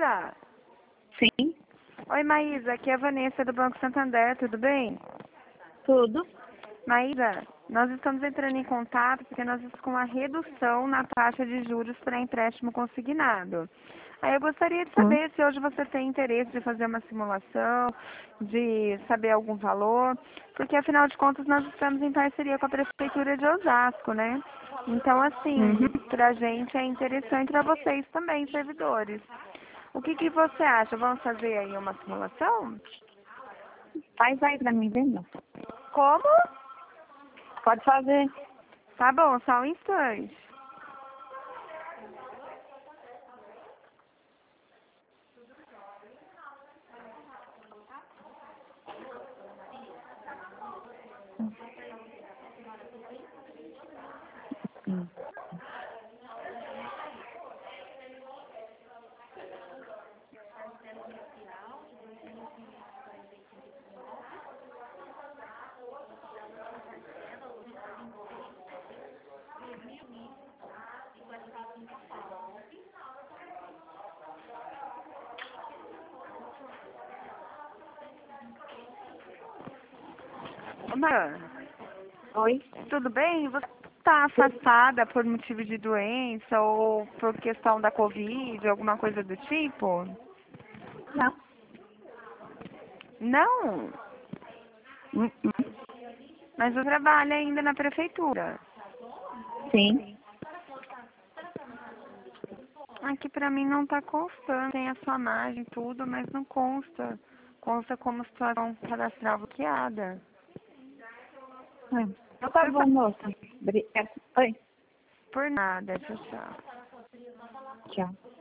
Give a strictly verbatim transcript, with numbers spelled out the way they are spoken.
Maísa? Sim, Oi, Maísa, aqui é a Vanessa do Banco Santander, tudo bem? tudo. Maísa, nós estamos entrando em contato porque nós estamos com uma redução na taxa de juros para empréstimo consignado. Aí eu gostaria de Hum. saber se hoje você tem interesse de fazer uma simulação, de saber algum valor, porque afinal de contas nós estamos em parceria com a Prefeitura de Osasco, né? Então, assim, Uhum. para a gente é interessante, para vocês também, servidores. O que, que você acha? Vamos fazer aí uma simulação? Faz aí pra mim, entendeu? Como? Pode fazer. Tá bom, só um instante. Hum. Mãe, Oi? tudo bem? Você está afastada por motivo de doença ou por questão da Covid, alguma coisa do tipo? Não. Não, Hum, hum. mas eu trabalho ainda na prefeitura. Sim. Aqui pra mim não tá constando, tem a sua imagem e tudo, mas não consta. Consta como situação cadastral bloqueada. Hum. Então tá bom, moça. Obrigada. Oi. Por nada, tchau, tchau. Tchau.